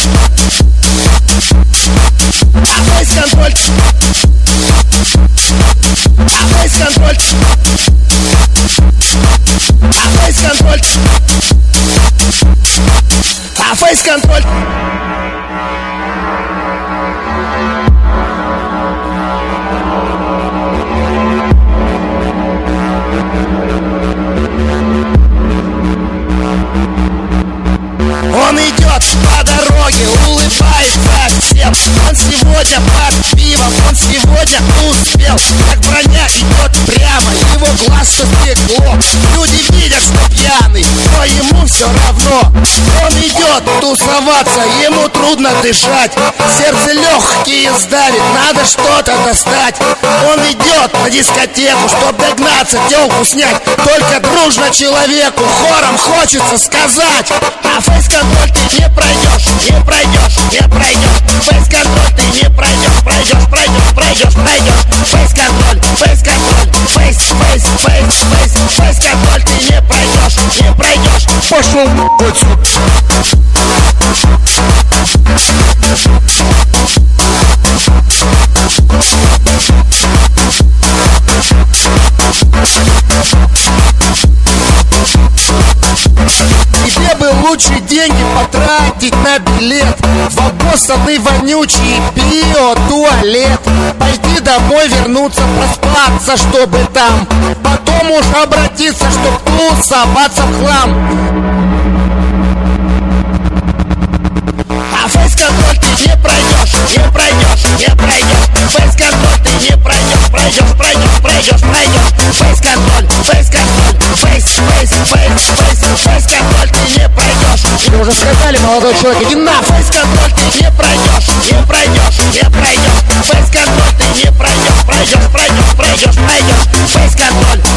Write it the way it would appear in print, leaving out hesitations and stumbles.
Фейс-контроль. Фейс-контроль. Фейс-контроль. Фейс-контроль. Он идет по дороге, улыбается всем. Он сегодня под пивом, он сегодня успел. Как броня идет прямо, его глаз что стекло. Люди видят, что пьяный, но ему все равно. Он идет тусоваться, ему трудно дышать. Сердце легкие сдавит, надо что-то достать. Он идет на дискотеку, чтоб догнаться, телку снять. Только дружно человеку хором хочется сказать: а фейс-контроль ты не пройдешь, не пройдешь, не пройдешь. Фейс-контроль ты не пройдешь, пройдешь, пройдешь, пройдешь, пройдешь. Фейс-контроль, фейс-контроль, фейс, фейс, фейс, фейс. Фейс-контроль ты не пройдешь, не пройдешь. Пошел отсюда. Тебе бы лучше деньги потратить на билет в обоссанный вонючий биотуалет. Пойти домой, вернуться, проспаться, чтобы там потом уж обратиться, чтоб тусоваться в хлам. А фейс-контроль ты не пройдешь, не пройдешь, не пройдешь. Фейс-контроль ты не пройдешь, пройдешь, пройдешь, пройдешь, пройдешь. Фейс-контроль, фейс-контроль, фейс, фейс, фейс, фейс. Фейс-контроль ты не пройдешь. Тебе уже сказали, молодой человек, иди на. Фейс-контроль ты не пройдешь, не пройдешь, не пройдешь. Фейс-контроль ты не пройдешь, пройдешь, пройдешь, пройдешь, пройдешь. Фейс-контроль.